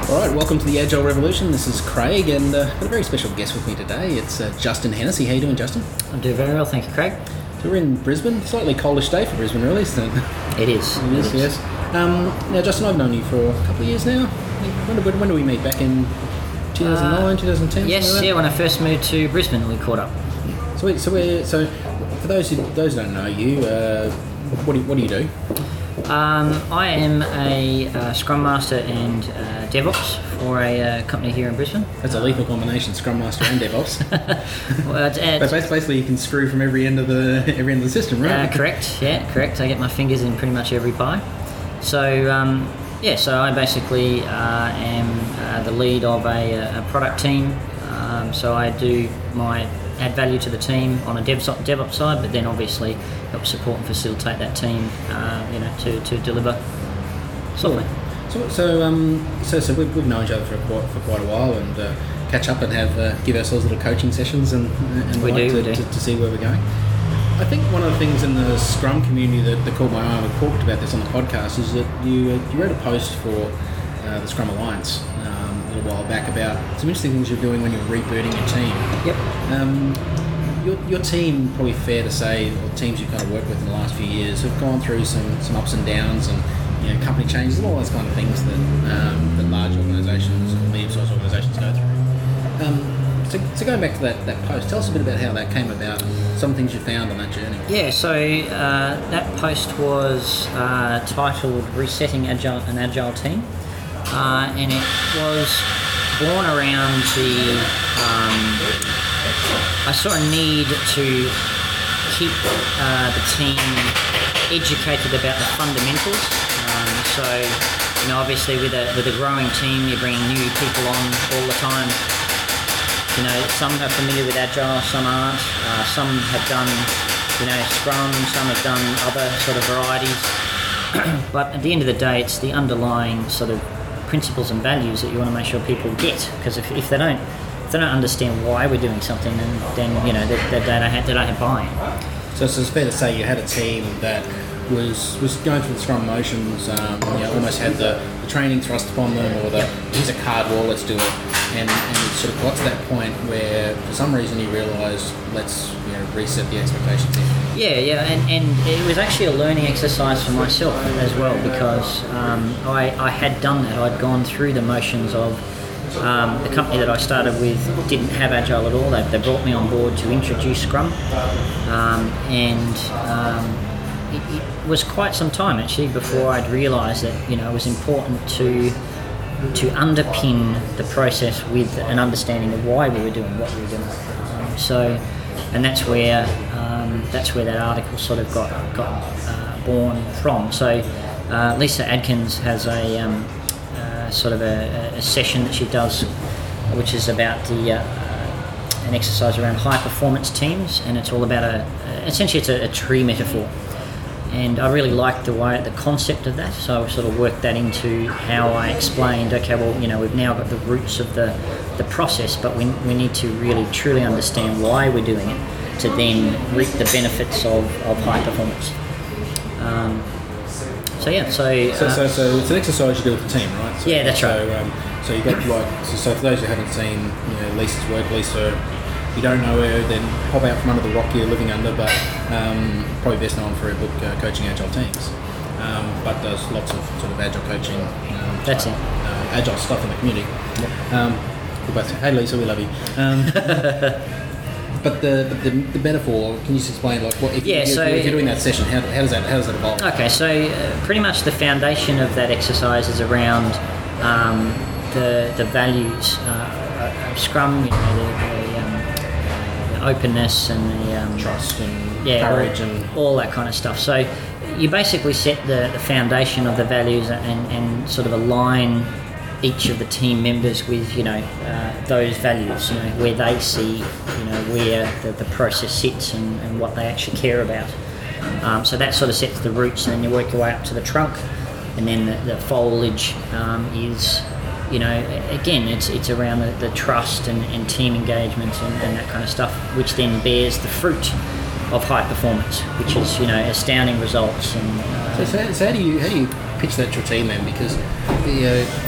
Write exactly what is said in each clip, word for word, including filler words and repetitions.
All right, welcome to the Agile Revolution. This is Craig, and uh, I've got a very special guest with me today. It's uh, Justin Hennessy. How you doing, Justin? I'm doing very well, thank you, Craig. So we're in Brisbane. Slightly coldish day for Brisbane, really, isn't it? It is. It is, yes. Um, now, Justin, I've known you for a couple of years now. When did, when did we meet? Back in two thousand nine, uh, twenty ten? Yes, like yeah, when I first moved to Brisbane, we caught up. So, we, so, we're, so for those who, those who don't know you, uh, what, do you, what do you do? Um, I am a uh, Scrum Master and uh, DevOps for a uh, company here in Brisbane. That's a lethal combination, Scrum Master and DevOps. well, it's, it's, but basically, you can screw from every end of the every end of the system, right? Uh, correct. Yeah, correct. I get my fingers in pretty much every pie. So um, yeah, so I basically uh, am uh, the lead of a, a product team. Um, so I do my add value to the team on a dev, DevOps side, but then obviously help support and facilitate that team, uh, you know, to, to deliver software. So, so, um, so, so we've, we've known each other for quite, for quite a while, and uh, catch up and have uh, give ourselves little coaching sessions and, and we like do, to, we do. To, to see where we're going. I think one of the things in the Scrum community that, that caught my eye, and we talked about this on the podcast, is that you uh, you wrote a post for uh, the Scrum Alliance um, a little while back about some interesting things you're doing when you're rebooting your team. Yep. Um, Your, your team, probably fair to say, or teams you've kind of worked with in the last few years, have gone through some, some ups and downs and, you know, company changes and all those kind of things that um, that large organisations or medium-sized organisations go through. Um, so, so going back to that, that post, tell us a bit about how that came about, some things you found on that journey. Yeah, so uh, that post was uh, titled Resetting Agile, an Agile Team, uh, and it was born around the... Um, I sort of need to keep uh, the team educated about the fundamentals. Um, so, you know, obviously with a with a growing team, you're bringing new people on all the time. You know, some are familiar with Agile, some aren't. Uh, some have done, you know, Scrum, some have done other sort of varieties. But at the end of the day, it's the underlying sort of principles and values that you want to make sure people get. Because if, if they don't, If they don't understand why we're doing something, then, then you know, they, they, they don't have, they don't have buy-in. So, so it's fair to say you had a team that was was going through the Scrum motions, um, you know, almost had the, the training thrust upon them, or the, here's a card wall, let's do it. And, and you sort of got to that point where, for some reason, you realised, let's, you know, reset the expectations. Yeah, yeah, and, and it was actually a learning exercise for myself as well, because um, I, I had done that. I'd gone through the motions of Um, the company that I started with didn't have Agile at all. They, they brought me on board to introduce Scrum, um, and um, it, it was quite some time actually before I'd realised that, you know, it was important to to underpin the process with an understanding of why we were doing what we were doing. Um, so, and that's where um, that's where that article sort of got got uh, born from. So, uh, Lisa Adkins has a um, sort of a, a session that she does, which is about the uh, an exercise around high performance teams, and it's all about a essentially it's a, a tree metaphor, and I really liked the way the concept of that, so I sort of worked that into how I explained, okay, well, you know, we've now got the roots of the the process, but we, we need to really truly understand why we're doing it to then reap the benefits of, of high performance. um, So yeah, so, uh, so so so it's an exercise you do with the team, right? So, yeah, that's right. So um, so you got like so, so for those who haven't seen, you know, Lisa's work, Lisa, if you don't know her, then pop out from under the rock you're living under. But um, probably best known for her book, uh, Coaching Agile Teams, um, but does lots of sort of agile coaching. Um, that's type, it. Uh, agile stuff in the community. Yep. Um, we're both hey Lisa, we love you. Um, But the, but the the metaphor, can you just explain, like, what if, yeah, you, so, if you're doing that session, how, how does that how does that evolve? Okay, so uh, pretty much the foundation of that exercise is around um, the the values uh, of Scrum, you know, the, the, um, the openness and the um, trust and yeah, courage all, and all that kind of stuff. So you basically set the, the foundation of the values and, and sort of align each of the team members with, you know, uh, those values, you know, where they see, you know, where the, the process sits and, and what they actually care about. Um, so that sort of sets the roots, and then you work your way up to the trunk, and then the, the foliage um, is, you know, again, it's it's around the, the trust and, and team engagement and, and that kind of stuff, which then bears the fruit of high performance, which is, you know, astounding results. And uh, so, so, so how do you how do you pitch that to your team then? Because the uh,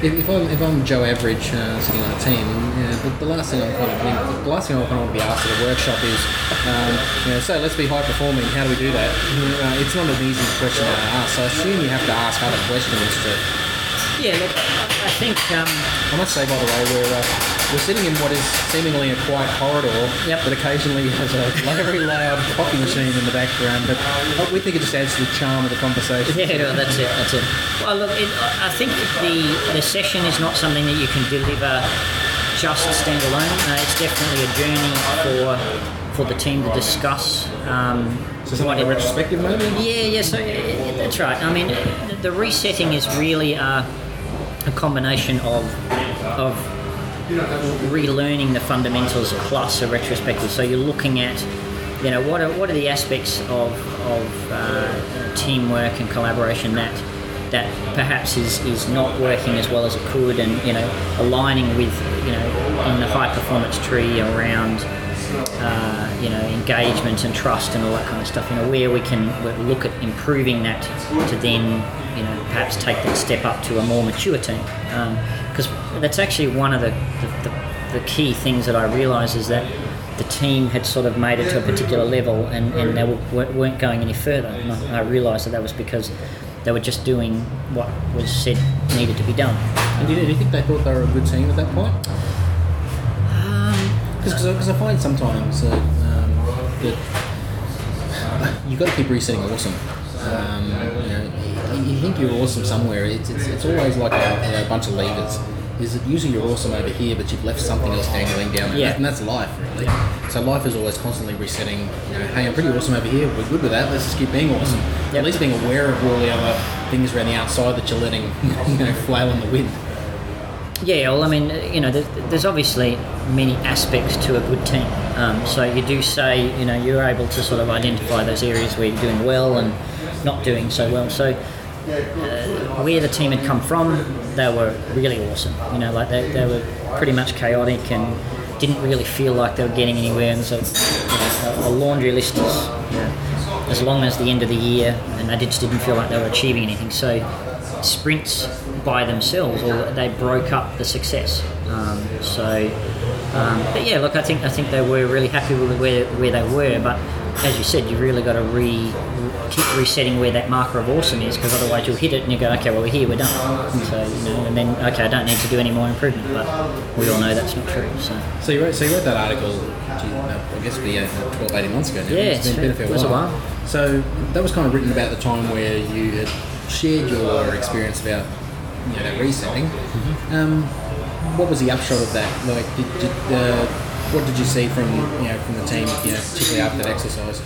if, if I'm if I'm Joe Average uh, sitting on a team, you know, the, the last thing I'm kind of the last thing I kind of want to be asked at a workshop is, um, you know, so let's be high performing. How do we do that? Uh, it's not an easy question to ask. So I assume you have to ask other questions to. Yeah, look, I think. Um, I must say, by the way, we're uh, we're sitting in what is seemingly a quiet corridor Yep. that occasionally has a very loud coffee machine in the background, but we think it just adds to the charm of the conversation. Yeah, well, that's it. That's it. Well, look, it, I think the the session is not something that you can deliver just standalone. Uh, it's definitely a journey for for the team to discuss. Um, So something like a retrospective maybe? Yeah, yeah. So uh, that's right. I mean, the resetting is really a, a combination of of relearning the fundamentals plus a retrospective. So you're looking at, you know, what are what are the aspects of of uh, teamwork and collaboration that that perhaps is, is not working as well as it could, and you know, aligning with, you know, in the high performance tree around. Uh, you know, engagement and trust and all that kind of stuff. You know, where we can look at improving that to then, you know, perhaps take that step up to a more mature team. Because um, that's actually one of the, the, the, the key things that I realised is that the team had sort of made it to a particular level and, and they were, weren't going any further. And I, I realised that that was because they were just doing what was said needed to be done. And do you, do you think they thought they were a good team at that point? Because I find sometimes uh, um, that you've got to keep resetting awesome. Um, you know, you, you think you're awesome somewhere. It's, it's, it's always like a, a bunch of levers. Is that usually you're awesome over here, but you've left something else dangling down there, yeah. and that's life, really. So life is always constantly resetting. You know, hey, I'm pretty awesome over here. We're good with that. Let's just keep being awesome. Yep. At least being aware of all the other things around the outside that you're letting, you know, flail in the wind. Yeah, well, I mean, you know, there's, there's obviously many aspects to a good team. Um, so you do say, you know, you're able to sort of identify those areas where you're doing well and not doing so well. So uh, where the team had come from, they were really awesome. You know, like they, they were pretty much chaotic and didn't really feel like they were getting anywhere. And so, you know, a, a laundry list is, you know, as long as the end of the year, and they just didn't feel like they were achieving anything. So sprints by themselves, or they broke up the success. Um, so, um, but yeah, look, I think I think they were really happy with where where they were. But as you said, you really got to re keep resetting where that marker of awesome is, because otherwise you'll hit it and you go, okay, well we're here, we're done. And so you know, and then okay, I don't need to do any more improvement. But we all know that's not true. So, so you wrote so you wrote that article, gee, I guess it'd be uh, twelve, eighteen months ago now. Yeah, it's been, been a fair it was while. a while. So that was kind of written about the time where you had shared your experience about, you know, that resetting. Mm-hmm. Um, what was the upshot of that? Like, did, did uh, what did you see from you know from the team, you know, particularly after that exercise?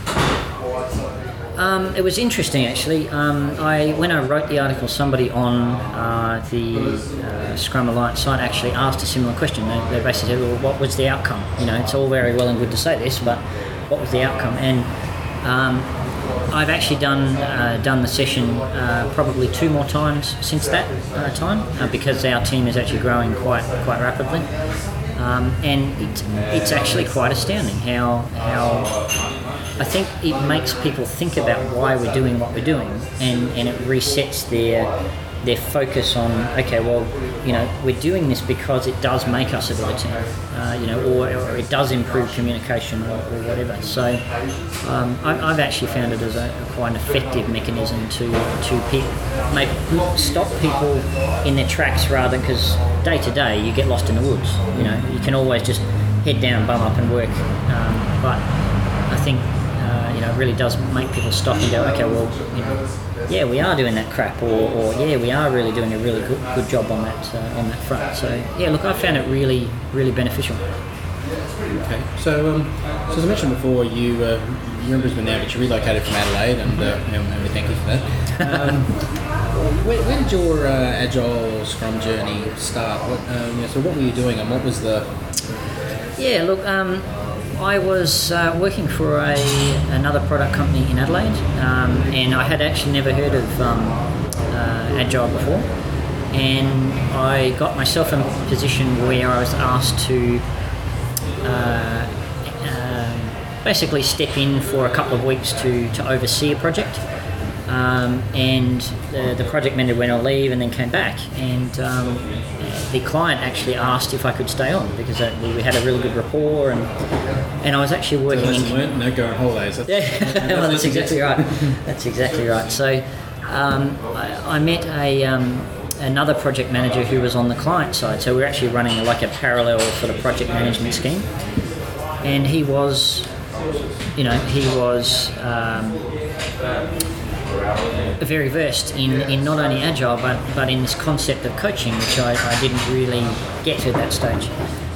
Um, it was interesting, actually. Um, I when I wrote the article, somebody on uh, the uh, Scrum Alliance site actually asked a similar question. They, they basically said, "Well, what was the outcome? You know, it's all very well and good to say this, but what was the outcome?" And um, I've actually done uh, done the session uh, probably two more times since that uh, time uh, because our team is actually growing quite quite rapidly, um, and it, it's actually quite astounding how how I think it makes people think about why we're doing what we're doing, and, and it resets their their focus on, okay, well, you know, we're doing this because it does make us a better team, uh, you know, or, or it does improve communication or, or whatever. So um, I, I've actually found it as a, a quite an effective mechanism to to pe- make stop people in their tracks, rather, because day to day you get lost in the woods. You know, you can always just head down, bum up, and work. Um, but I think uh, you know, it really does make people stop and go, okay, well, you know, yeah, we are doing that crap, or, or yeah, we are really doing a really good, good job on that uh, on that front. So yeah, look, I found it really, really beneficial. Okay, so um, so as I mentioned before, you uh, you're in Brisbane now, but you relocated from Adelaide, and, uh, and, and we thank you for that. Um, where, where did your uh, Agile Scrum journey start? What, uh, you know, so what were you doing, and what was the? Yeah, look, um, I was uh, working for a another product company in Adelaide, um, and I had actually never heard of um, uh, Agile before, and I got myself in a position where I was asked to uh, uh, basically step in for a couple of weeks to, to oversee a project, Um, and the, the project manager went on leave and then came back, and um, the client actually asked if I could stay on because uh, we had a really good rapport, and and I was actually working. So in, learned, no go on holidays. That's, yeah, well, that's exactly right. That's exactly right. So um, I, I met a um, another project manager who was on the client side. So we were actually running like a parallel sort of project management scheme, and he was, you know, he was. Um, very versed in, in not only Agile but, but in this concept of coaching, which I, I didn't really get at that stage.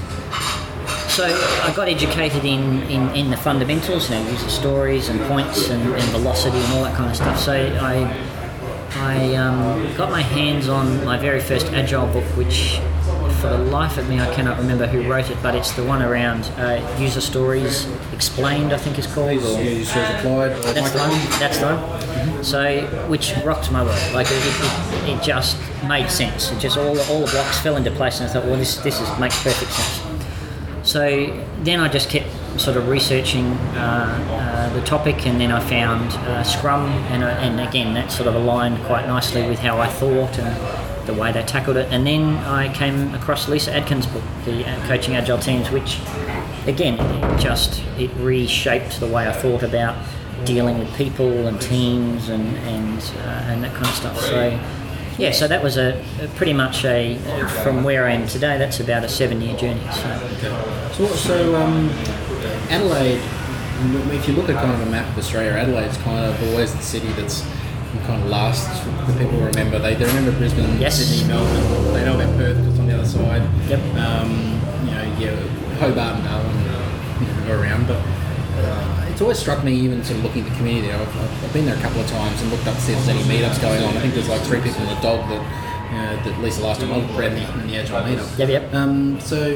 So I got educated in, in, in the fundamentals, you know, user stories and points and, and velocity and all that kind of stuff. So I I um, got my hands on my very first Agile book, which for the life of me I cannot remember who wrote it, but it's the one around uh, user stories explained, I think it's called. Yeah, user stories applied. That's the one. That's the one. Mm-hmm. So, which rocked my world. Like it, it, it just made sense. It just all all the blocks fell into place, and I thought, well, this this is makes perfect sense. So then I just kept sort of researching uh, uh, the topic, and then I found uh, Scrum, and uh, and again that sort of aligned quite nicely with how I thought and the way they tackled it. And then I came across Lisa Adkins' book, the uh, Coaching Agile Teams, which again it just it reshaped the way I thought about dealing with people and teams and and uh, and that kind of stuff. So yeah, so that was a, a pretty much a from where I am today. That's about a seven-year journey. So, so, so um, Adelaide. If you look at kind of a map of Australia, Adelaide's kind of always the city that's kind of last. The people remember. They, they remember Brisbane, yes. Sydney, Melbourne. They know about Perth because it's on the other side. Yep. Um, you know, yeah, Hobart and Darwin, you know, go around. But uh, it's always struck me, even sort of looking at the community. I've, I've been there a couple of times and looked up to see if there's any meetups going on. I think there's like three people in the dog that, you know, that Lisa last time I was in the, in the Agile meetup. Yep, yep. Um, so.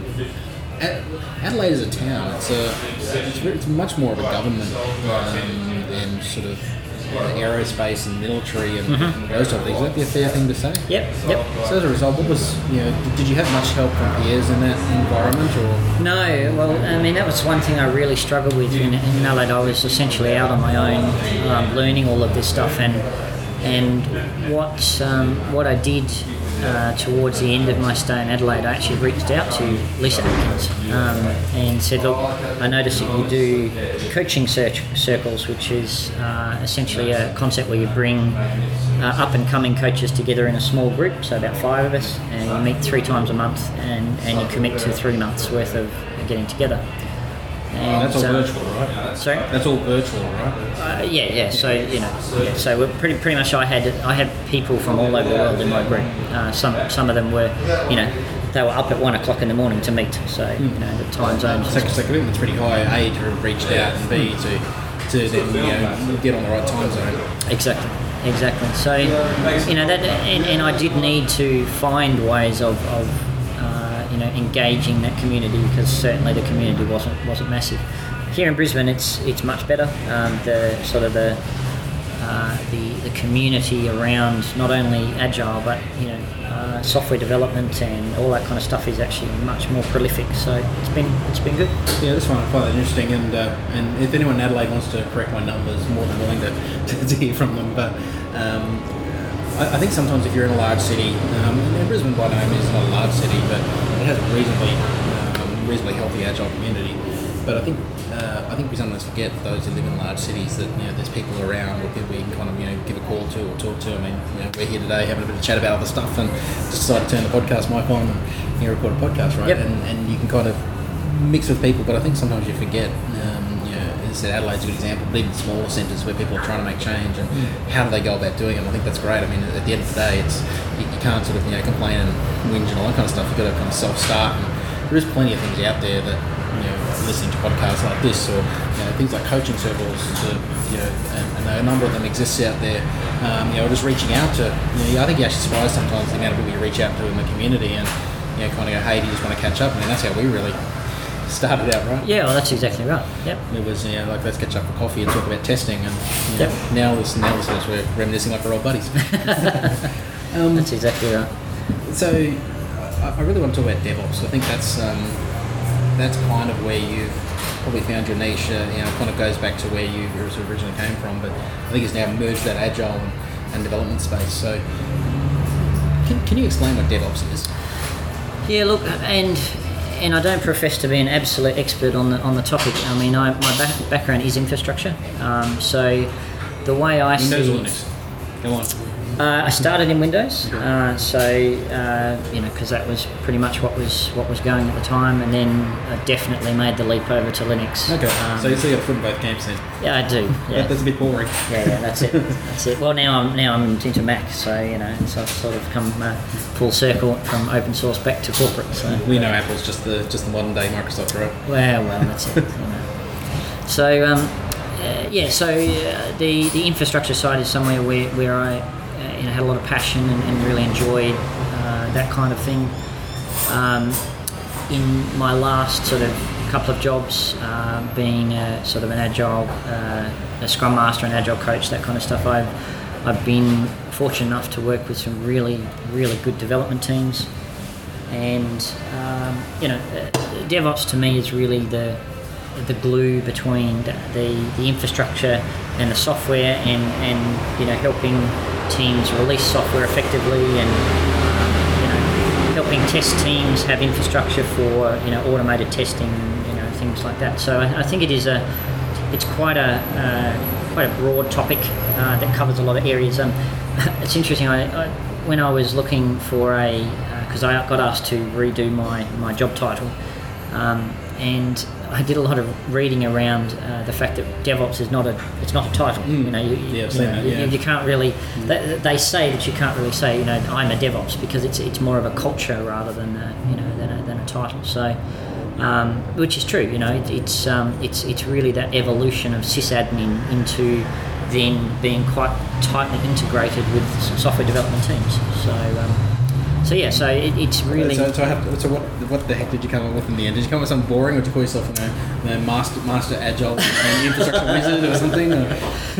Adelaide is a town. It's a, it's, it's much more of a government um, and sort of uh, aerospace and military and, mm-hmm. and those sort of things. Would that be a fair thing to say? Yep, yep. So as a result, what was you know? Did you have much help from peers in that environment, or no? Well, I mean that was one thing I really struggled with in, in Adelaide. I was essentially out on my own, um, learning all of this stuff, and and what um, what I did. Uh, towards the end of my stay in Adelaide, I actually reached out to Lisa Adkins um, and said, look, I noticed that you do coaching search circles, which is uh, essentially a concept where you bring uh, up-and-coming coaches together in a small group, so about five of us, and you meet three times a month, and, and you commit to three months worth of getting together. And, that's all uh, virtual, right? Sorry? That's all virtual, right? Uh, yeah, yeah. So you know, yeah, so we're pretty pretty much. I had I had people from all over the world in my group. Uh, some some of them were, you know, they were up at one o'clock in the morning to meet. So mm. you know, the time zones. So, so it's pretty high. A, to have reached out, and B, to to then you know get on the right time zone. Exactly. Exactly. So you know that, and, and I did need to find ways of. of you know, engaging that community, because certainly the community wasn't wasn't massive. Here in Brisbane, it's it's much better. Um, the sort of the uh, the the community around not only Agile but you know uh, software development and all that kind of stuff is actually much more prolific. So it's been it's been good. Yeah, this one I find that interesting, and uh, and if anyone in Adelaide wants to correct my numbers, more than willing to, to, to hear from them. But um, I, I think sometimes if you're in a large city, um, and Brisbane by no means is not a large city, but it has a reasonably um, reasonably healthy Agile community. But I think uh, I think we sometimes forget, those who live in large cities, that you know there's people around or people you can kind of you know give a call to or talk to. I mean, you know, we're here today having a bit of chat about other stuff, and just decided to turn the podcast mic on and you know, record a podcast, right? Yep. And and you can kind of mix with people, but I think sometimes you forget. Um, you know, as I said, Adelaide's a good example. But even smaller centres where people are trying to make change, and mm. how do they go about doing it? I think that's great. I mean, at the end of the day, it's you, you can't sort of you know complain and whinge and all that kind of stuff. You've got to kind of self-start. And there is plenty of things out there that. You know, listening to podcasts like this, or you know, things like coaching circles, to, you know, and, and a number of them exists out there. Um, you know, just reaching out to, you know, I think you're actually surprised sometimes the amount of people you reach out to in the community, and you know, kind of go, hey, do you just want to catch up? I mean, that's how we really started out, right? Yeah, well, that's exactly right. Yep. It was, you know, like let's catch up for coffee and talk about testing, and you know, yep. now this, now this is we're reminiscing like we're old buddies. um, that's exactly right. So, I, I really want to talk about DevOps. I think that's. Um, That's kind of where you've probably found your niche. Uh, you know, it kind of goes back to where you originally came from, but I think it's now merged that agile and, and development space. So, can, can you explain what DevOps is? Yeah, look, and and I don't profess to be an absolute expert on the on the topic. I mean, I, my back, background is infrastructure, um, so the way I Windows see or Linux? Go on. Uh, I started in Windows, uh, so uh, you know, because that was pretty much what was what was going at the time, and then I definitely made the leap over to Linux. Okay, um, so you see a foot in both camps then. Yeah, I do. Yeah. That, that's a bit boring. Yeah, yeah, that's it. That's it. Well, now I'm now I'm into Mac, so you know, so I've sort of come uh, full circle from open source back to corporate. So We know Apple's just the just the modern day Microsoft, right? well, well, that's it. You know. So um, uh, yeah, so uh, the the infrastructure side is somewhere where where I uh, you know had a lot of passion and, and really enjoyed uh, that kind of thing. Um, in my last sort of couple of jobs, uh, being a, sort of an agile, uh, a scrum master, an agile coach, that kind of stuff, I've I've been fortunate enough to work with some really really good development teams, and um, you know, uh, DevOps to me is really the the glue between the, the, the infrastructure and the software, and, and you know, helping teams release software effectively, and um, you know, helping test teams have infrastructure for you know automated testing, you know, things like that. So I, I think it is a it's quite a uh, quite a broad topic uh, that covers a lot of areas. Um, it's interesting. I, I when I was looking for a because uh, I got asked to redo my my job title. Um, and I did a lot of reading around uh, the fact that DevOps is not a it's not a title. Mm. You know, you, yeah, you, seen know that, you, yeah. you can't really. Mm. They, they say that you can't really say, you know, I'm a DevOps, because it's it's more of a culture rather than a, you know than a, than a title. So, um, which is true. You know, it, it's um, it's it's really that evolution of sysadmin into then being quite tightly integrated with software development teams. So. Um, So yeah, so it, it's really. So, so, I have to, so what? What the heck did you come up with in the end? Did you come up with something boring, or did you call yourself you know, master, master agile and infrastructure wizard or something? Or?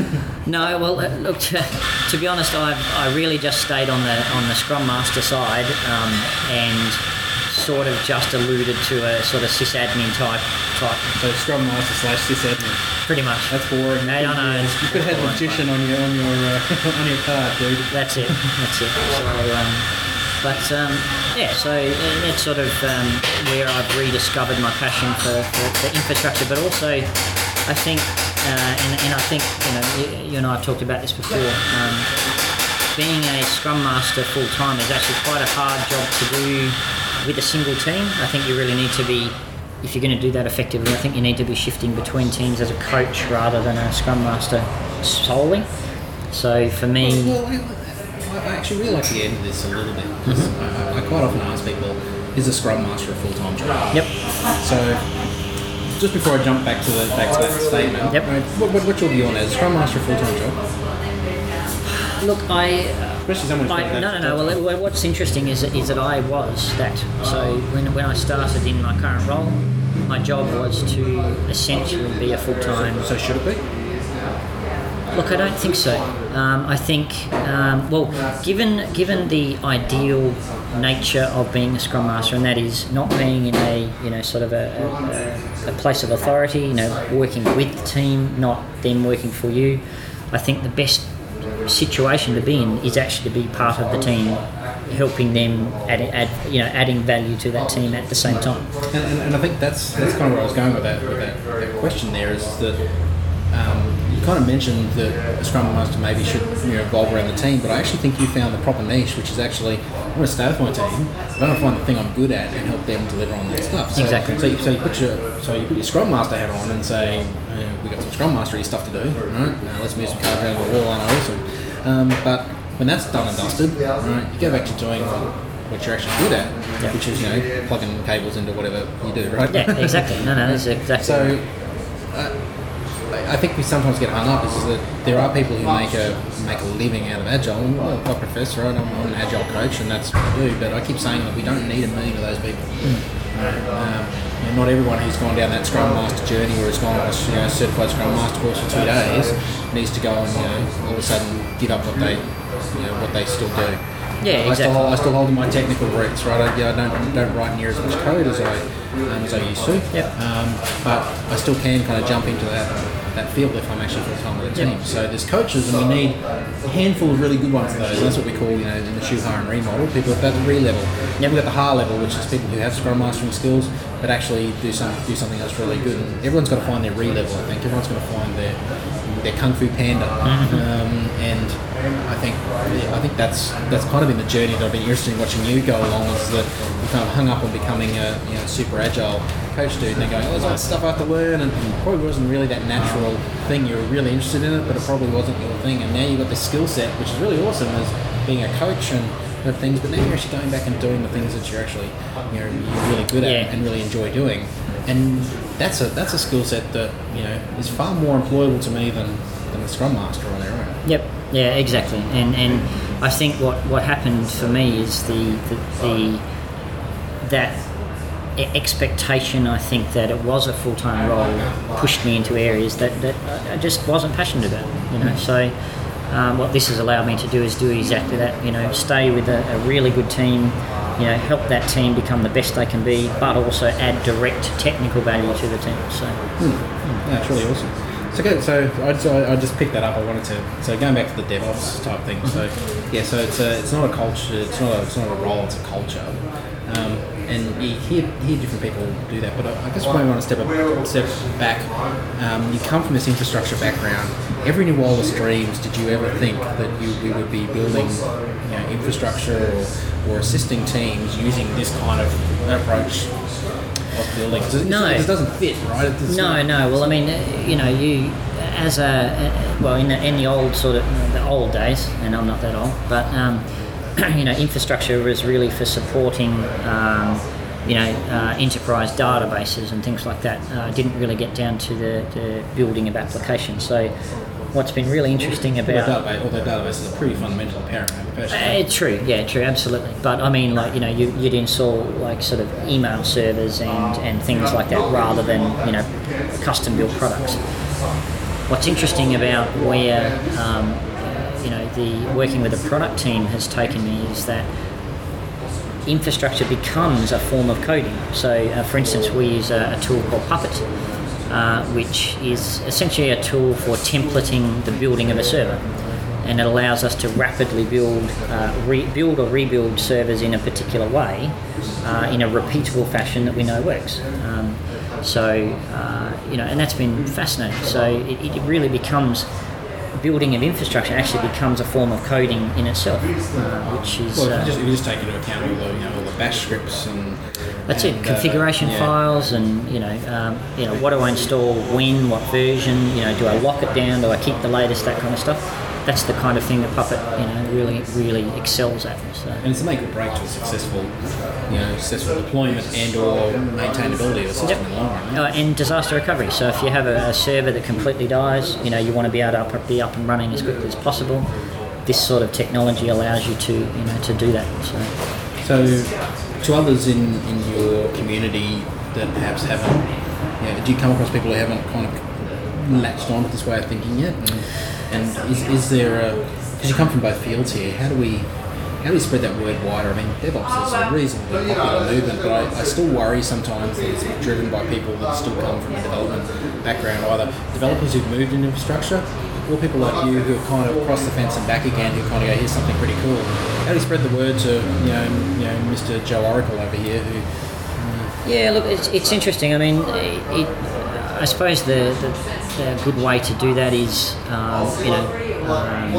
No, well, look. To, to be honest, I I really just stayed on the on the Scrum Master side, um, and sort of just alluded to a sort of sysadmin type type. So Scrum Master slash sysadmin. Pretty much. That's boring. No, no, no. You could have had magician on your on your uh, on your card, dude. That's it. That's it. So. Um, But um, yeah, so it's sort of um, where I've rediscovered my passion for, for, for infrastructure, but also I think, uh, and, and I think you know, you, you and I have talked about this before. Um, being a Scrum Master full time is actually quite a hard job to do with a single team. I think you really need to be, if you're going to do that effectively, I think you need to be shifting between teams as a coach rather than a Scrum Master solely. So for me. Well, well, I actually really like the end of this a little bit. Mm-hmm. I, I quite often ask people, is a Scrum Master a full-time job? Yep. So, just before I jump back to the back to that statement, yep. Right, what, what, what's your view on that? Is a Scrum Master a full-time job? Look, I... Especially someone who's I, no, no, no. Well, it, what's interesting is, is that I was that. So when, when I started in my current role, my job was to essentially be a full-time... So, so should it be? Look, I don't think so. Um, I think, um, well, given given the ideal nature of being a Scrum Master, and that is not being in a you know sort of a, a, a place of authority, you know, working with the team, not them working for you. I think the best situation to be in is actually to be part of the team, helping them add, add you know adding value to that team at the same time. And, and, and I think that's that's kind of where I was going with that with that, that question there is that. Um, you kind of mentioned that a Scrum Master maybe should you know, revolve around the team, but I actually think you found the proper niche, which is actually, I'm going to stay with my team, I'm going to find the thing I'm good at and help them deliver on that stuff. So, exactly. So you, so you put your so you put your Scrum Master hat on and say, uh, we've got some Scrum Mastery stuff to do, right? Now let's move some cards around the wall, I know, awesome. Um, but when that's done and dusted, right, you go back to doing what you're actually good at, yeah. which is, you know, plugging cables into whatever you do, right? Yeah, exactly. No, no, that's exactly. So, uh, I think we sometimes get hung up is that there are people who make a make a living out of agile. And, well, I profess, right? I'm, I'm an agile coach, and that's what I do. But I keep saying that we don't need a million of those people. Mm. Um, you know, not everyone who's gone down that Scrum Master journey or has gone on a you know, certified Scrum Master course for two days needs to go and you know all of a sudden give up what they you know what they still do. Yeah, I exactly. still, I still hold my technical roots, right? I, yeah, I don't don't write near as much code as I um, as I used to. Yep. Um, but I still can kind of jump into that that field if I'm actually full time with a team. Yep. So there's coaches, and we need a handful of really good ones of those. And that's what we call, you know, in the shoe hire and remodel, people at that re-level. Yep. We've got the high level, which is people who have Scrum mastering skills, but actually do some do something that's really good. And everyone's got to find their re-level. I think everyone's got to find their their kung fu panda, Mm-hmm. um, and I think yeah, I think that's that's kind of been the journey that I've been interested in watching you go along. Is that you kind of hung up on becoming a you know super agile coach dude, and they're going, oh, there's all this stuff I have to learn, and probably wasn't really that natural thing. You were really interested in it, but it probably wasn't your thing. And now you've got this skill set, which is really awesome as being a coach and of things. But now you're actually going back and doing the things that you're actually you know you're really good at Yeah. and really enjoy doing. And that's a that's a skill set that you know is far more employable to me than, than a Scrum Master on their own. Yep. Yeah. Exactly. And and I think what, what happened for me is the the, the that e- expectation. I think that it was a full time role pushed me into areas that, that I just wasn't passionate about. You know. So um, what this has allowed me to do is do exactly that. You know, stay with a, a really good team. You know, help that team become the best they can be, but also add direct technical value to the team. So, Hmm. Yeah, it's really awesome. So good. So I just, I just picked that up. I wanted to. So going back to the DevOps type thing. So yeah. So it's a, it's not a culture. It's not a, it's not a role. It's a culture. Um, and you hear, hear different people do that. But I, I guess when we want to step a step back, um, you come from this infrastructure background. Every new wildest dreams, did you ever think that you we would be building you know, infrastructure or, or assisting teams using this kind of approach of building? It, No. it doesn't fit, right? It doesn't- no, no. Well, I mean, uh, you know, you as a uh, well in the, in the old sort of the old days, and I'm not that old, but um, you know, infrastructure was really for supporting. Um, you know, uh, enterprise databases and things like that. Uh, didn't really get down to the, the building of applications. So, what's been really interesting about All database, all the databases are pretty fundamental apparently. Uh, true, yeah, true, absolutely. But I mean, like, you know, you, you'd install like sort of email servers and, and things like that rather than, you know, custom built products. What's interesting about where, um, you know, the working with a product team has taken me is that infrastructure becomes a form of coding. So, uh, for instance, we use a, a tool called Puppet, uh, which is essentially a tool for templating the building of a server. And it allows us to rapidly build, uh, re- build or rebuild servers in a particular way, uh, in a repeatable fashion that we know works. Um, so, uh, you know, and that's been fascinating. So it, it really becomes, building of infrastructure actually becomes a form of coding in itself, uh, which is... Well, if uh, you, just, if you just take into account all the, you know, all the bash scripts and... That's and, it. Configuration uh, yeah. files, and you know, um, you know, what do I install? When? What version? You know, do I lock it down? Do I keep the latest? That kind of stuff. That's the kind of thing that Puppet, you know, really, really excels at. So. And it's a make or break to a successful, you know, successful deployment and or maintainability of a system Yep. in the long run. Uh, and disaster recovery. So if you have a, a server that completely dies, you know, you want to be able to up, be up and running as quickly as possible. This sort of technology allows you to, you know, to do that. So. So, to others in, in your community that perhaps haven't, you know, do you come across people who haven't kind of latched on to this way of thinking yet? And, and is, is there a, because you come from both fields here, how do we how do we spread that word wider? I mean, DevOps is a reasonably popular movement, but I, I still worry sometimes that it's driven by people that still come from a development background, either developers who've moved into infrastructure or people like you who have kind of crossed the fence and back again, who kind of go, here's something pretty cool. How do you spread the word to, you know, you know, Mister Joe Oracle over here who... Uh, Yeah, look, it's, it's interesting. I mean, it, I suppose the, the, the good way to do that is, um, you know, um,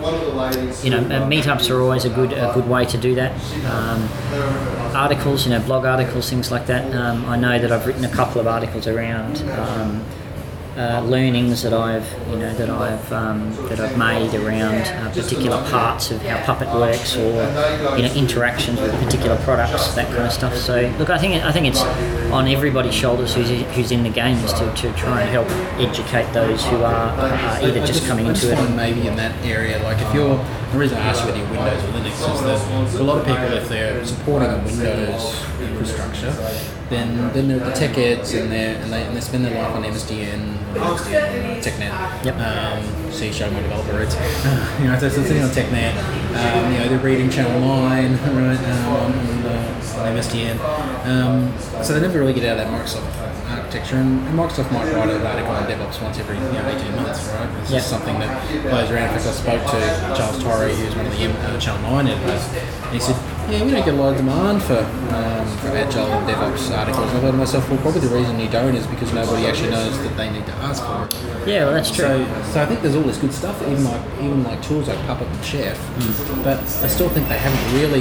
you know, uh, meetups are always a good a good way to do that. Um, articles, you know, blog articles, things like that. Um, I know that I've written a couple of articles around um, uh, learnings that I've, you know, that I've um, that I've made around uh, particular parts of how Puppet works, or you know, interactions with particular products, that kind of stuff. So, look, I think I think it's on everybody's shoulders who's who's in the game is to, to try and help educate those who are uh, either just, just coming I into just it. find maybe in that area, like if you're, the reason I asked you whether you're Windows or Linux is that for a lot of people, if they're supporting a Windows infrastructure, then then they're the tech heads and they and they and they spend their life on M S D N, M S D N, TechNet, Yep. um, C show my developer roots, you know, so they're sitting on TechNet, Um, you know, they're reading Channel nine, right, um, on, on, uh, on M S D N. Um, so they never really get out of that Microsoft architecture. And, and Microsoft might write an article on DevOps once every you know, eighteen months, right? It's yep. just something that plays around. In fact, I spoke to Charles Torrey, who's one of the uh, Channel nine editors, and he said, yeah, we don't get a lot of demand for, um, for Agile and DevOps articles. And I thought to myself, well, probably the reason you don't is because nobody actually knows that they need to ask for it. Yeah, well, that's true. So, so I think there's all this good stuff, even like even like tools like Puppet and Chef, mm. but I still think they haven't really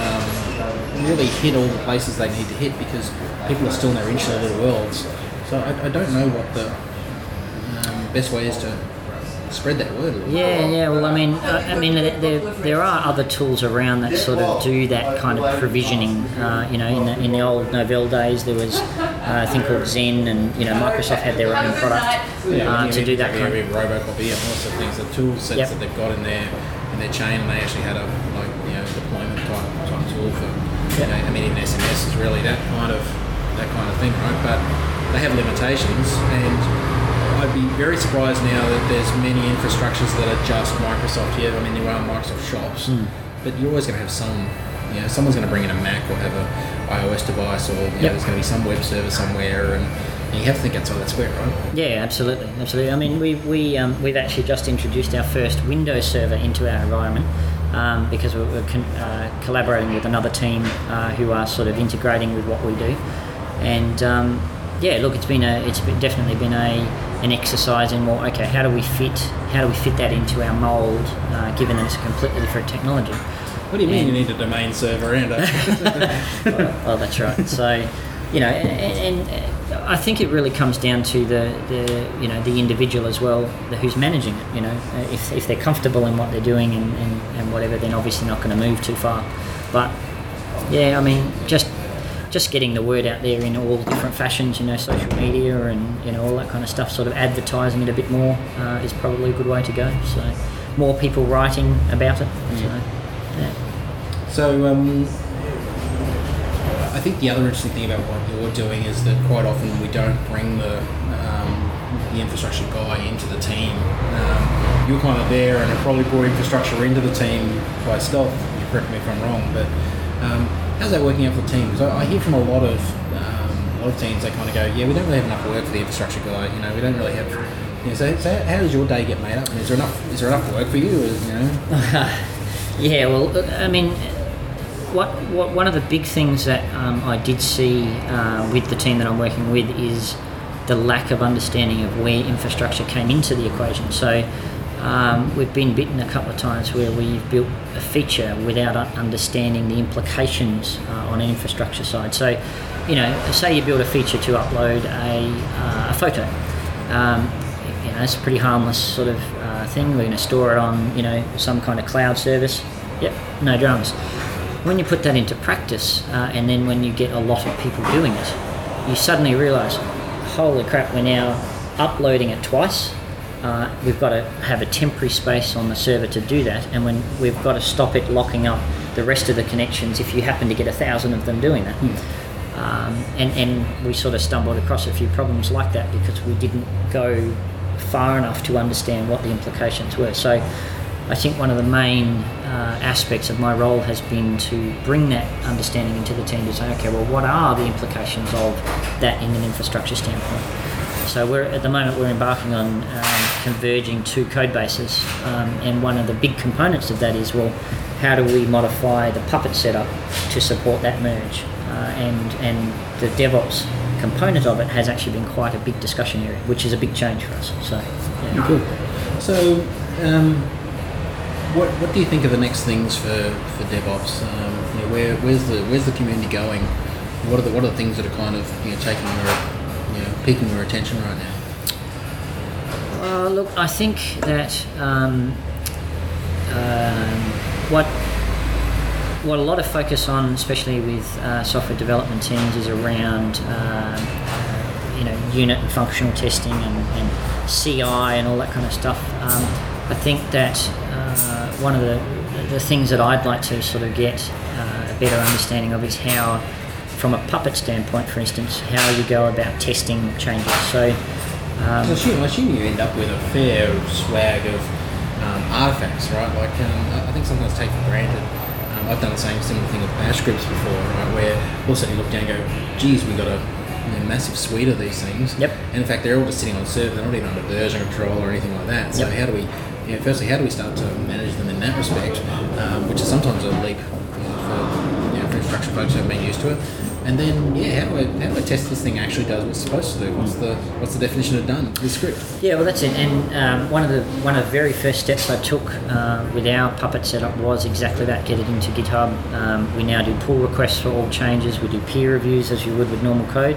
um, really hit all the places they need to hit because people are still in their insular little worlds. So I, I don't know what the um, best way is to spread that word a little yeah, bit. yeah. Well, I mean, uh, I mean, there there are other tools around that sort of do that kind of provisioning. Uh, you know, in the in the old Novell days, there was uh, a thing called Zen, and you know, Microsoft had their own product yeah, uh, yeah, to do that yeah, kind yeah, of Robocopy and lots of things. The tool sets yep. that they've got in their in their chain, and they actually had a like you know deployment type type tool for. Yep. You know, I mean, even S M S is really that kind of that kind of thing, right? But they have limitations, and I'd be very surprised now that there's many infrastructures that are just Microsoft. Yeah, I mean, there are Microsoft shops, mm. but you're always going to have some, you know, someone's going to bring in a Mac or have a iOS device, or you know, yep. there's going to be some web server somewhere, and, and you have to think outside that square, right? Yeah, absolutely, absolutely. I mean, we we um, we've actually just introduced our first Windows server into our environment. Um, because we're, we're con- uh, collaborating with another team uh, who are sort of integrating with what we do, and um, yeah, look, it's been a, it's been definitely been a, an exercise in well, okay, how do we fit, how do we fit that into our mold, uh, given that it's a completely different technology. What do you mean and, you need a domain server and a... well, well, that's right. So, you know, and, and I think it really comes down to the, the you know the individual as well, the, who's managing it. You know, if if they're comfortable in what they're doing and, and, and whatever, then obviously not going to move too far. But yeah, I mean, just just getting the word out there in all different fashions, you know, social media and you know all that kind of stuff, sort of advertising it a bit more uh, is probably a good way to go. So more people writing about it. Mm. So, yeah. So um, I think the other interesting thing about what you're doing is that quite often we don't bring the um, the infrastructure guy into the team. Um, you're kind of there and have probably brought infrastructure into the team by stealth. Correct me if I'm wrong, but um, how's that working out for the team? Because I, I hear from a lot of um, a lot of teams, they kind of go, yeah, we don't really have enough work for the infrastructure guy. You know, we don't really have. You know, so, so how does your day get made up? Is there enough? Is there enough work for you? Or, you know. Yeah, well, I mean. What, what one of the big things that um, I did see uh, with the team that I'm working with is the lack of understanding of where infrastructure came into the equation. So um, we've been bitten a couple of times where we've built a feature without understanding the implications uh, on an infrastructure side. So, you know, say you build a feature to upload a, uh, a photo. Um, you know, it's a pretty harmless sort of uh, thing. We're going to store it on, you know, some kind of cloud service. Yep, no dramas. When you put that into practice, uh, and then when you get a lot of people doing it, you suddenly realise, holy crap, we're now uploading it twice. Uh, we've got to have a temporary space on the server to do that, and when we've got to stop it locking up the rest of the connections if you happen to get a thousand of them doing that. Mm. Um, and, and we sort of stumbled across a few problems like that because we didn't go far enough to understand what the implications were. So I think one of the main uh, aspects of my role has been to bring that understanding into the team to say, okay, well, what are the implications of that in an infrastructure standpoint? So we're at the moment we're embarking on um, converging two code bases, um, and one of the big components of that is, well, how do we modify the Puppet setup to support that merge? Uh, and and the DevOps component of it has actually been quite a big discussion area, which is a big change for us. So, yeah. Cool. So. Um What What do you think are the next things for, for DevOps? Um, you know, where where's the where's the community going? What are the what are the things that are kind of you know taking your you know piquing your attention right now? Uh, look, I think that um, um, what what a lot of focus on, especially with uh, software development teams, is around um, you know unit and functional testing and, and C I and all that kind of stuff. Um, I think that uh, one of the the things that I'd like to sort of get uh, a better understanding of is how, from a Puppet standpoint, for instance, how you go about testing changes. So, um, I, assume, I assume you end up with a fair swag of um, artifacts, right? Like um, I think sometimes take for granted. Um, I've done the same similar thing with bash scripts before, right? Where all of a sudden you look down and go, geez, we got a you know, massive suite of these things. Yep. And in fact, they're all just sitting on the server. They're not even under version control or anything like that. So Yep. how do we, you know, firstly, how do we start to manage them in that respect? Um, which is sometimes a leap you know, for, you know, for infrastructure folks who haven't been used to it. And then, yeah, how do I, how do I test this thing actually does what it's supposed to do? What's the what's the definition of done? The script. Yeah, well, that's it. And um, one of the one of the very first steps I took uh, with our Puppet setup was exactly that: get it into GitHub. Um, we now do pull requests for all changes. We do peer reviews as you would with normal code.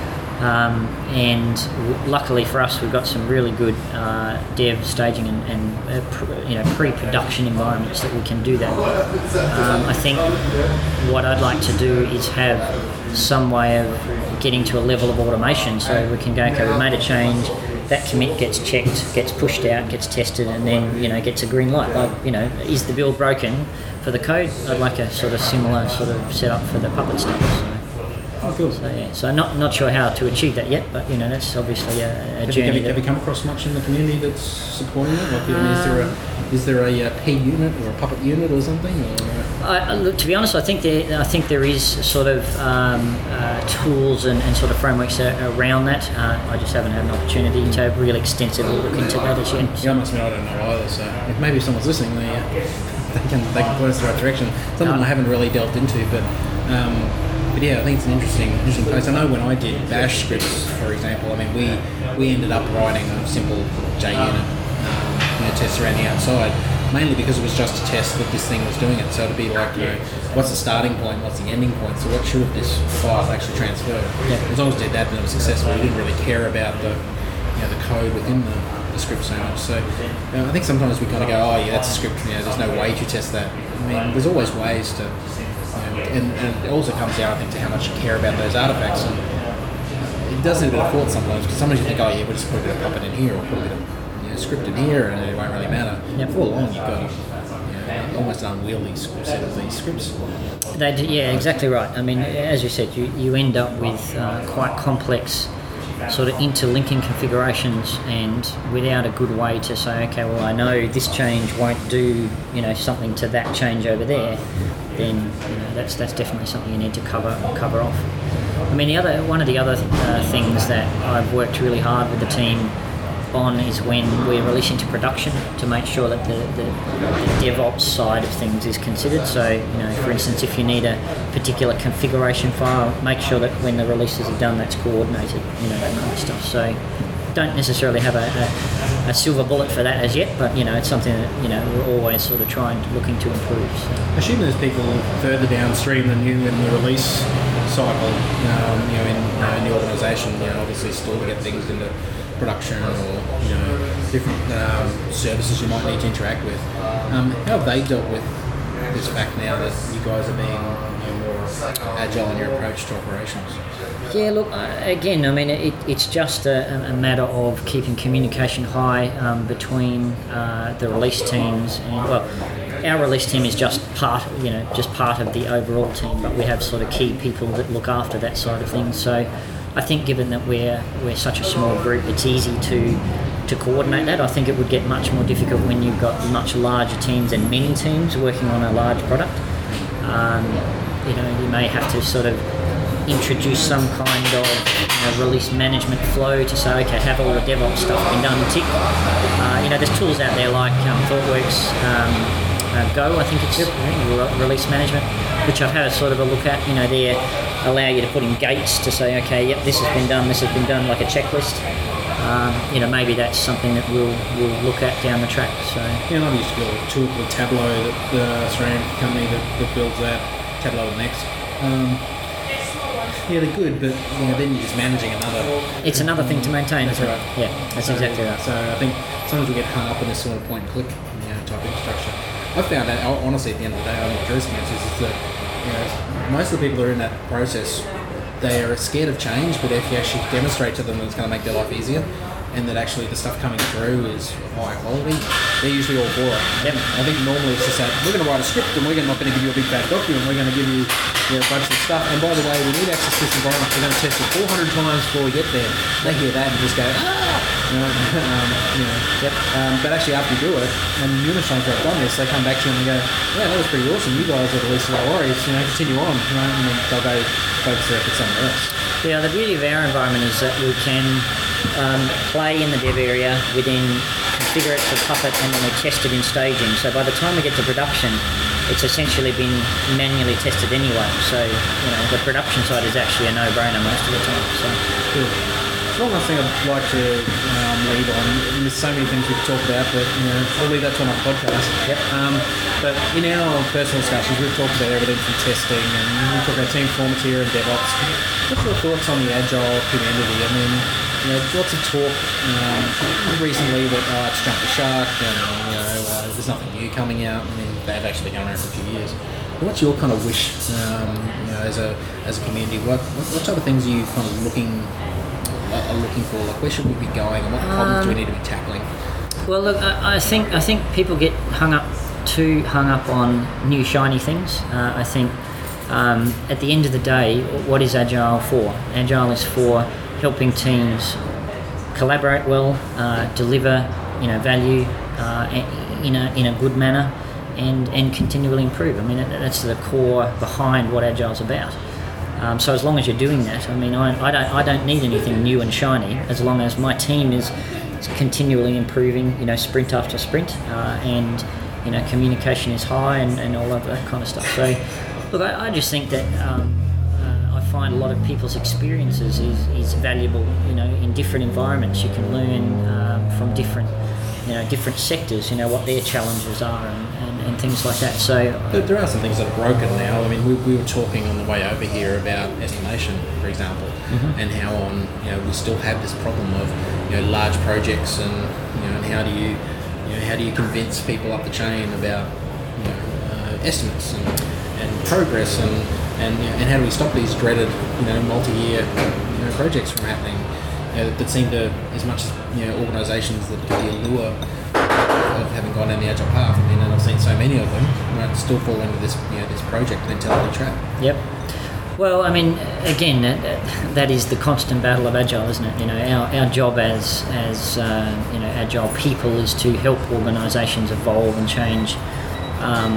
Um, and w- luckily for us, we've got some really good uh, dev staging and, and uh, pr- you know pre-production environments that we can do that. Um, I think what I'd like to do is have some way of getting to a level of automation, so we can go, okay, we made a change, that commit gets checked, gets pushed out, gets tested, and then you know gets a green light. Like you know, is the build broken for the code? I'd like a sort of similar sort of setup for the Puppet stuff. So. Oh, cool. So, yeah, so not not sure how to achieve that yet, but you know that's obviously a, a Have journey. you, have, you, that- have you come across much in the community that's supporting it? Like, I mean, is there a is there a uh, P unit or a Puppet unit or something? Or, uh... I, I- look, to be honest, I think there I think there is sort of um, uh, tools and, and sort of frameworks a- around that. Uh, I just haven't had an opportunity to really extensively look into that as yet. Yeah, I must admit I don't know either. So if maybe if someone's listening, they, uh, they can they can point us in the right direction. Something No. I haven't really delved into, but. Um, But yeah, I think it's an interesting, interesting place. I know when I did bash scripts, for example, I mean, we we ended up writing a simple JUnit um, you know, tests around the outside, mainly because it was just to test that this thing was doing it. So to be like, you know, what's the starting point, what's the ending point? So what should this file actually transfer? Yeah. As long as it did that, then it was successful. We didn't really care about the, you know, the code within the, the script so much. So you know, I think sometimes we kind of go, oh yeah, that's a script. You know, there's no way to test that. I mean, there's always ways to. And, and it also comes down, I think, to how much you care about those artifacts. And it does need a bit of thought sometimes, because sometimes you think, oh yeah, we'll just put a bit of Puppet in here, or put a bit of you know, script in here, and it won't really matter. Yep. For long, you've got you know, almost an unwieldy set of these scripts. They do, yeah, exactly right. I mean, as you said, you, you end up with uh, quite complex sort of interlinking configurations, and without a good way to say, okay, well, I know this change won't do, you know, something to that change over there, then you know that's that's definitely something you need to cover cover off. I mean, the other one of the other uh, things that I've worked really hard with the team on is when we're releasing to production, to make sure that the, the, the DevOps side of things is considered. So, you know, for instance, if you need a particular configuration file, make sure that when the releases are done, that's coordinated, you know, that kind of stuff. So, don't necessarily have a, a, a silver bullet for that as yet, but, you know, it's something that, you know, we're always sort of trying, looking to improve. So. I assume there's people further downstream than you in the release cycle, um, you know, in, you know, in the organisation, you know, obviously still to get things into production or you know different um, services you might need to interact with. Um, how have they dealt with this fact now that you guys are being you know, more agile in your approach to operations? Yeah, look, uh, again, I mean, it, it's just a, a matter of keeping communication high um, between uh, the release teams and, well, our release team is just part, you know, just part of the overall team, but we have sort of key people that look after that side of things. So I think given that we're we're such a small group, it's easy to to coordinate that. I think it would get much more difficult when you've got much larger teams and many teams working on a large product. Um, you know, you may have to sort of introduce some kind of you know, release management flow to say, okay, have all the DevOps stuff been done, tick. Uh, you know, there's tools out there like um, ThoughtWorks um, uh, Go, I think it's yep. re- release management, which I've had a sort of a look at. You know, they allow you to put in gates to say, okay, yep, this has been done, this has been done, like a checklist. Um, you know, maybe that's something that we'll we'll look at down the track. So yeah, I used to build a tool called Tableau, that the Australian company that, that builds that, Tableau and Next. Um, yeah, they're good, but you know, then you're just managing another. It's another thing to maintain. That's right. Yeah, that's so, exactly right. So I think sometimes we get hung up in this sort of point and click you know, type infrastructure. I found that honestly at the end of the day, I think Drew's answers is that you know, most of the people that are in that process, they are scared of change, but if you actually demonstrate to them that it's going to make their life easier, and that actually the stuff coming through is high quality, they're usually all for it. Yep. I think normally it's just that we're going to write a script and we're not going to give you a big fat document, we're going to give you, you know, a bunch of stuff, and by the way, we need access to this environment, we're going to test it four hundred times before we get there. They hear that and just go, ah! You know, um, you know. Yep. Um, but actually after you do it, and numerous times I've done this, they come back to you and they go, yeah, that was pretty awesome, you guys are the least of our worries, you know, continue on, you know, and then they'll go focus their effort somewhere else. Yeah, the beauty of our environment is that we can um, play in the dev area, we then configure it to Puppet, and then we test it in staging. So by the time we get to production, it's essentially been manually tested anyway. So, you know, the production side is actually a no-brainer most of the time. So. Cool. One last thing I'd like to um, lead on, and there's so many things we could talk about, but you know, we'll leave that to another podcast. Yep. Um, but in our personal discussions, we've talked about everything from testing, and we talk about team performance here and DevOps. What's your thoughts on the Agile community? I mean, you know, lots of talk um, recently that oh, it's jumped the shark, and you know, uh, there's nothing new coming out. I mean, they've actually been going around for a few years. But what's your kind of wish, um, you know, as a as a community? What what, what type of things are you kind of looking? Are looking for, like where should we be going and what problems um, do we need to be tackling? Well, look, I, I think I think people get hung up too hung up on new shiny things. Uh, I think um, at the end of the day, what is Agile for? Agile is for helping teams collaborate well, uh, deliver, you know, value uh, in a in a good manner, and and continually improve. I mean, that's the core behind what Agile's about. Um, so as long as you're doing that, I mean, I, I don't I don't need anything new and shiny. As long as my team is, is continually improving, you know, sprint after sprint, uh, and you know, communication is high and, and all of that kind of stuff. So, look, I, I just think that um, uh, I find a lot of people's experiences is, is valuable. You know, in different environments, you can learn um, from different, you know, different sectors. You know what their challenges are and, and, and things like that. So there, there are some things that are broken now. I mean, we, we were talking on the way over here about estimation, for example, mm-hmm. and how on you know we still have this problem of you know large projects and you know and how do you you know how do you convince people up the chain about you know uh, estimates and, and progress and and you know, and how do we stop these dreaded you know multi-year you know projects from happening? You know, that seem to, as much as you know, organisations that get the allure of having gone down the Agile path. I mean, and I've seen so many of them, right, still fall into this, you know, this project mentality trap. Yep. Well, I mean, again, that, that is the constant battle of Agile, isn't it? You know, our, our job as as uh, you know Agile people is to help organisations evolve and change. Um,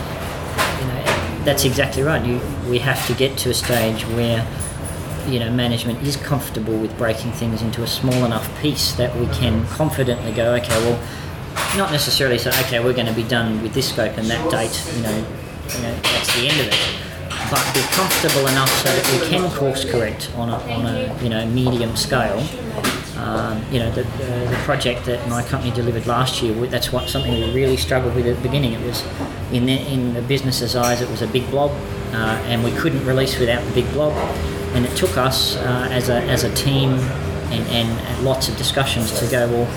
you know, that's exactly right. You, we have to get to a stage where you know, management is comfortable with breaking things into a small enough piece that we can confidently go, okay, well, not necessarily say, okay, we're going to be done with this scope and that date, you know, you know, that's the end of it, but be comfortable enough so that we can course correct on a, on a you know, medium scale. Um, you know, the, the, the project that my company delivered last year, that's what something we really struggled with at the beginning. It was, in the, in the business's eyes, it was a big blob, uh, and we couldn't release without the big blob. And it took us uh, as a as a team and, and lots of discussions to go, well,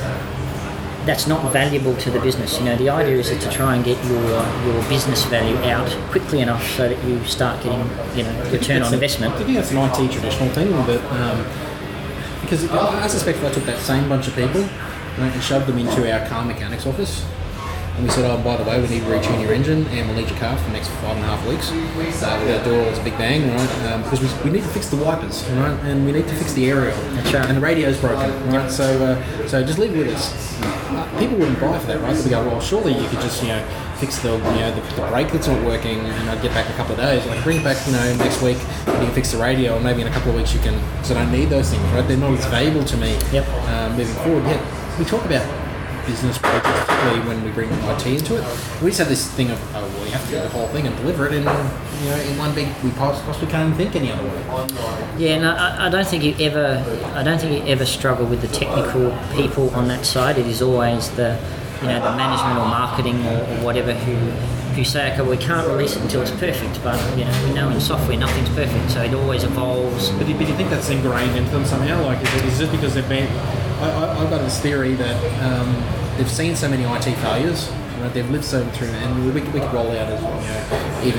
that's not valuable to the business. You know, the idea is to try and get your your business value out quickly enough so that you start getting, you know, return on a, investment. I think that's an I T traditional thing, but um, because I suspect if I took that same bunch of people right, and shoved them into our car mechanics office, and we said, oh, by the way, we need to retune your engine and we'll need your car for the next five and a half weeks. Uh, we're going to do it all as a big bang, right? Um, because we, we need to fix the wipers, right? And we need to fix the aerial. That's right. And the radio's broken, right? So uh, so just leave it with us. Uh, people wouldn't buy for that, right? They go, well, surely you could just, you know, fix the, you know, the, the brake that's not working and I'd get back in a couple of days. Like, bring it back, you know, next week and you can fix the radio and maybe in a couple of weeks you can, because I don't need those things, right? They're not as valuable to me yep. um, moving forward. Yeah, we talk about business projects, particularly when we bring I T into it. We just have this thing of, oh, well, you have to do the whole thing and deliver it in, you know, in one big, we possibly can't even think any other way. Yeah, no, I, I don't think you ever, I don't think you ever struggle with the technical people on that side. It is always the, you know, the management or marketing or, or whatever who, who say, okay, well, we can't release it until it's perfect, but, you know, we know in software nothing's perfect, so it always evolves. But do you, but do you think that's ingrained into them somehow? Like, is it, is it because they've been, I, I, I've got this theory that um, they've seen so many I T failures, right? They've lived so through, and we, we could roll out as, you know, even in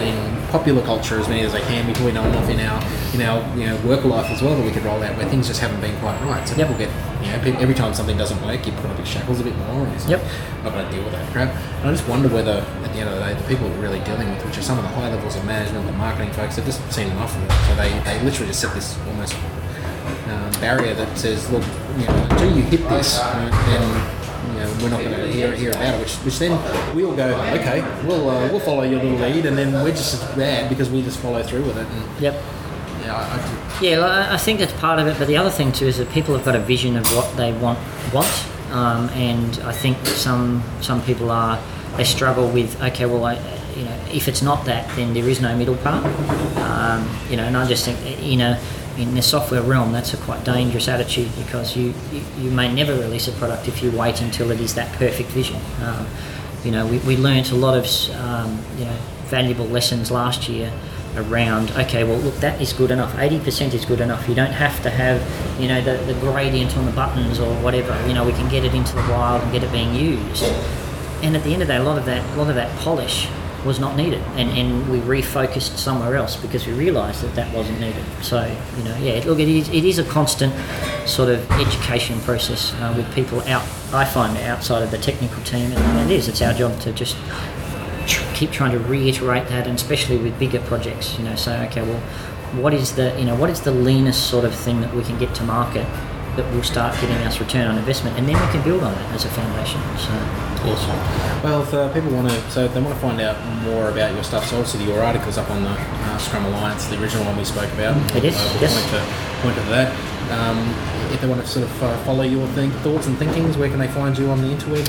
popular culture as many as they can. We probably know enough in our in our you know work life as well that we could roll out where things just haven't been quite right. So Yep. people get you know pe- every time something doesn't work, you put up big shackles a bit more, and you're Yep. not going to deal with that crap. And I just wonder whether at the end of the day, the people we're really dealing with, which are some of the high levels of management, the marketing folks, they've just seen enough of it. So they, they literally just set this almost um, barrier that says, look, you know, until you hit this, uh, then you know, we're not going to hear, hear about it. Which, which then we all go, okay, we'll uh, we'll follow your little lead, and then we're just bad because we just follow through with it. And, Yep. yeah, I, I, Yeah, well, I think that's part of it, but the other thing too is that people have got a vision of what they want want, um, and I think some some people are they struggle with okay, well, I, you know, if it's not that, then there is no middle part, um, you know, and I just think you know. In the software realm, that's a quite dangerous attitude because you, you, you may never release a product if you wait until it is that perfect vision. Um, you know, we, we learnt a lot of um, you know valuable lessons last year around, okay, well, look, that is good enough. eighty percent is good enough. You don't have to have, you know, the, the gradient on the buttons or whatever. You know, we can get it into the wild and get it being used. And at the end of the day, a lot of that, a lot of that polish was not needed, and, and we refocused somewhere else because we realised that that wasn't needed. So, you know, yeah, look, it is, it is a constant sort of education process uh, with people out, I find, outside of the technical team, and it is, it's our job to just tr- keep trying to reiterate that, and especially with bigger projects, you know, say, okay, well, what is the, you know, what is the leanest sort of thing that we can get to market that will start getting us return on investment, and then we can build on it as a foundation. So, awesome. Well, if uh, people want to, so if they want to find out more about your stuff, so obviously your article's up on the uh, Scrum Alliance, the original one we spoke about. It is, uh, we'll yes. Point to, point to that. Um, if they want to sort of uh, follow your think, thoughts and thinkings, where can they find you on the interweb?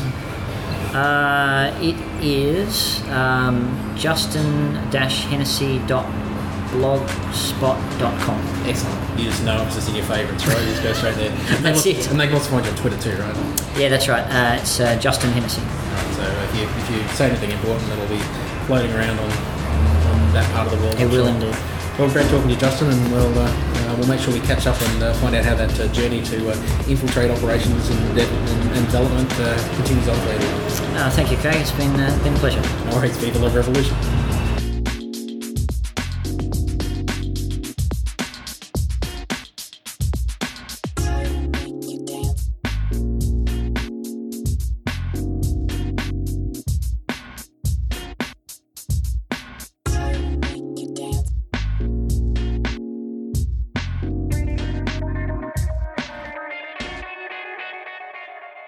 Uh, it is um, justin hennessy dot blogspot dot com. Excellent. You just know it's just in your favourites, right? You just go straight there. And That's they it. And they can also find you on Twitter too, right? Yeah, that's right. Uh, it's uh, Justin Hennessy. Right, so if you if you say anything important, it'll be floating around on, on that part of the world. It I'm will sure. indeed. Well, great talking to you, Justin, and we'll uh, uh, we'll make sure we catch up and uh, find out how that uh, journey to uh, infiltrate operations and, de- and, and development uh, continues on later. Uh, thank you, Craig. It's been uh, been a pleasure. No worries, Viva La Revolution.